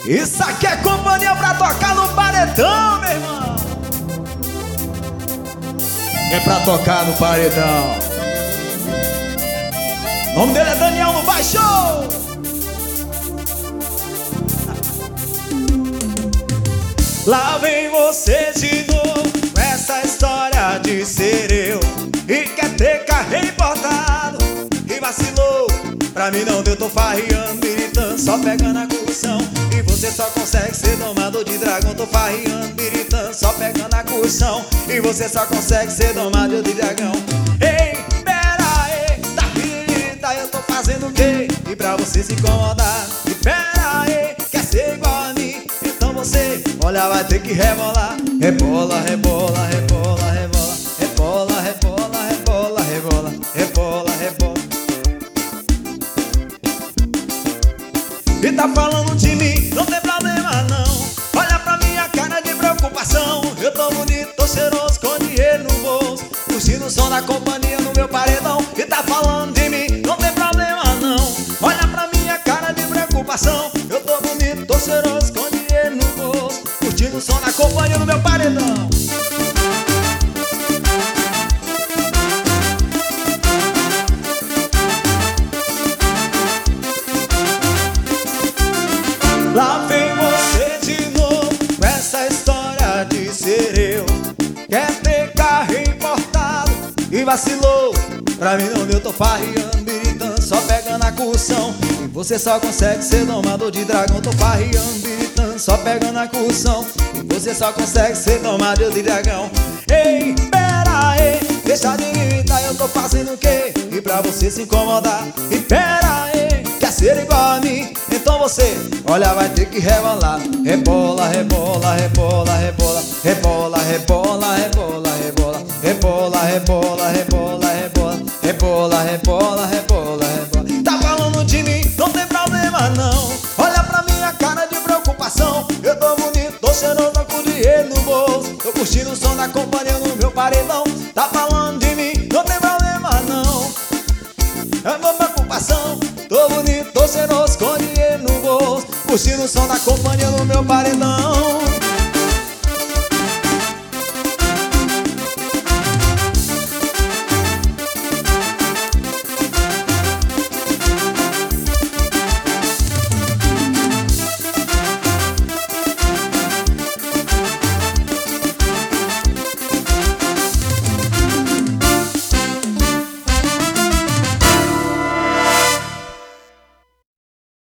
Isso aqui é companhia pra tocar no paredão, meu irmão. É pra tocar no paredão. O nome dele é Daniel no baixo. Lá vem você de novo com essa história de ser eu, e quer ter carro importado, e vacilou. Pra mim não deu, tô farriando, biritando, só pegando a cursão. E você só consegue ser domador de dragão. Tô farriando, biritando, só pegando a cursão. E você só consegue ser domador de dragão. Ei, pera aí, tá firita, eu tô fazendo o quê? E pra você se incomodar, e pera aí, quer ser igual a mim? Então você, olha, vai ter que rebolar. Rebola, rebola, rebola, rebola, rebola, rebola, rebola, rebola, rebola, rebola. E tá falando de mim, não tem problema não. Olha pra minha cara de preocupação. Eu tô bonito, tô cheiroso, com dinheiro no bolso, curtindo o som da companhia no meu paredão. E tá falando de mim, não tem problema não. Olha pra minha cara de preocupação. Eu tô bonito, tô cheiroso, com dinheiro no bolso, curtindo o som da companhia no meu paredão. Lá vem você de novo com essa história de ser eu, quer ter carro importado, e vacilou. Pra mim não deu, tô farriando, biritando, só pegando a cursão. E você só consegue ser domador de dragão. Tô farriando, biritando, só pegando a cursão. E você só consegue ser domador de dragão. Ei, pera aí, deixa de gritar, eu tô fazendo o quê? E pra você se incomodar, e pera aí, quer ser igual a mim? Então você, olha, vai ter que rebolar. Rebola, rebola, rebola, rebola, rebola, rebola, rebola, rebola, rebola, rebola, rebola, rebola, rebola, rebola, rebola, rebola. Tá falando de mim, não tem problema não. Olha pra minha cara de preocupação. Eu tô bonito, tô cheiroso, tô com dinheiro no bolso, tô curtindo o som da companhia no meu paredão. Tá falando de mim, não tem problema não. É uma preocupação. Tô bonito, tô cheiroso, com dinheiro no bolso, curtindo o som da companhia no meu paredão.